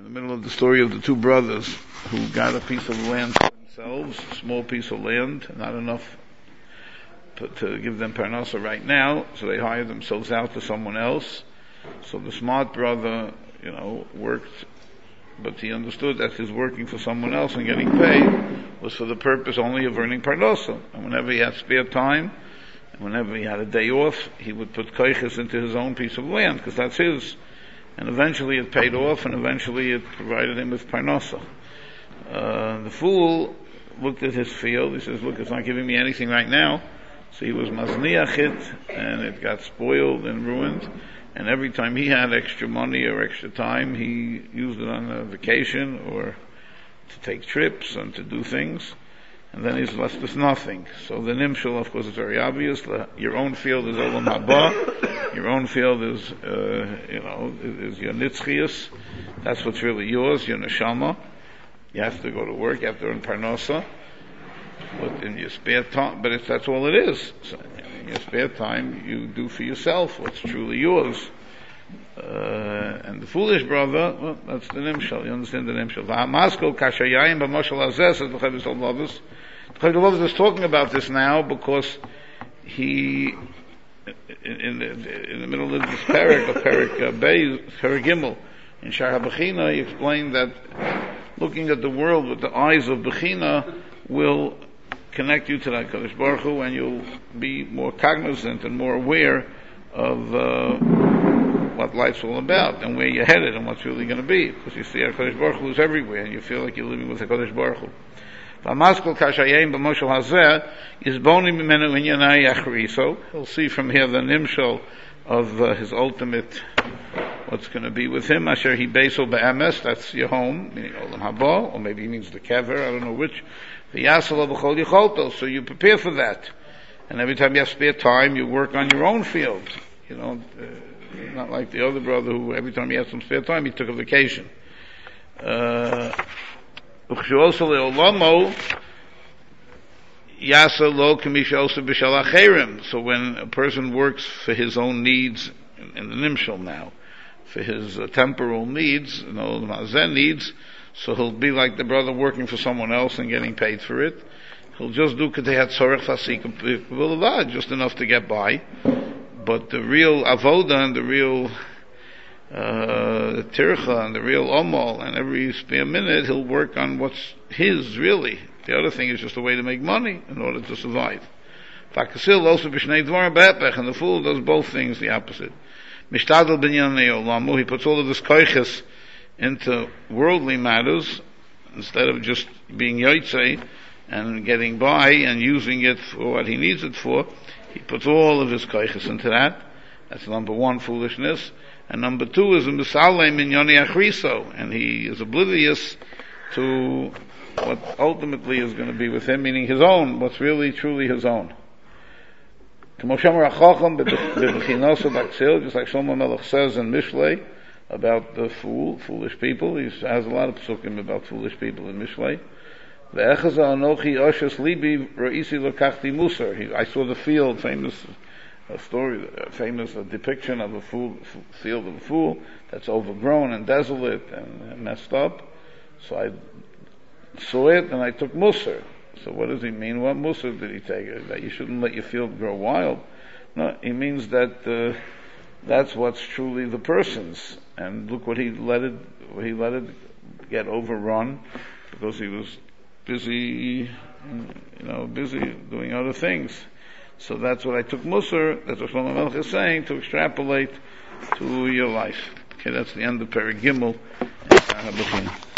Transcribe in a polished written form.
in the middle of the story of the two brothers who got a piece of land for themselves, a small piece of land, not enough to give them parnasa right now, so they hired themselves out to someone else. So the smart brother, worked, but he understood that his working for someone else and getting paid was for the purpose only of earning parnasa. And whenever he had spare time, and whenever he had a day off, he would put koiches into his own piece of land, because that's his. And eventually it paid off, and eventually it provided him with parnasa. The fool looked at his field. He says, look, it's not giving me anything right now. So he was mazniach it, and it got spoiled and ruined. And every time he had extra money or extra time, he used it on a vacation or to take trips and to do things. And then he's left with nothing. So the nimshal, of course, is very obvious. Your own field is olam haba. Your own field is, is your nitzchias. That's what's really yours, your neshama. You have to go to work, you have to earn parnasa. But in your spare time, that's all it is. So in your spare time, you do for yourself what's truly yours. And the foolish brother, well, that's the nimshal. You understand the nimshal. V'hamaskol kashayayim b'moshel hazeh, says the Chavis Olavos. The Chavis Olavos is talking about this now because he, in the middle of this parak Gimel, in Shar HaBechina, he explained that looking at the world with the eyes of Bechina will connect you to that Kadosh Baruch Hu, and you'll be more cognizant and more aware of what life's all about and where you're headed and what's really going to be, because you see HaKadosh Baruch Hu is everywhere and you feel like you're living with HaKadosh Baruch Hu. V'hamaskol kashayim b'moshel hazeh is boni mimenu inyanai achriso. He'll see from here the nimshal of his ultimate, what's going to be with him. Asher he beisol be'emes, that's your home, meaning olam haba, or maybe he means the kever, I don't know which. V'yasalo b'chol yicholto, so you prepare for that. And every time you have spare time, you work on your own field. Not like the other brother who every time he had some spare time, he took a vacation. So when a person works for his own needs, in the nimshal now, for his temporal needs, the mazen needs, so he'll be like the brother working for someone else and getting paid for it. He'll just do just enough to get by. But the real avoda and the real tircha and the real omal, and every spare minute he'll work on what's his really. The other thing is just a way to make money in order to survive. And the fool does both things, the opposite. He puts all of this koiches into worldly matters instead of just being yotzei and getting by and using it for what he needs it for. He puts all of his koiches into that. That's number one, foolishness. And number two is a misalem in yoni achriso, and he is oblivious to what ultimately is going to be with him, meaning his own, what's really truly his own. Just like Shlomo Melech says in Mishlei about the foolish people. He has a lot of psukim about foolish people in Mishlei. I saw the field, famous depiction of a field of a fool that's overgrown and desolate and messed up. So I saw it and I took Musar. So what does he mean? What Musar did he take? That you shouldn't let your field grow wild? No, he means that that's what's truly the person's. And look what he let it get overrun because he was busy doing other things. So that's what I took Musar, that's what Shlomo Melech is saying, to extrapolate to your life. Okay, that's the end of Perek Gimel.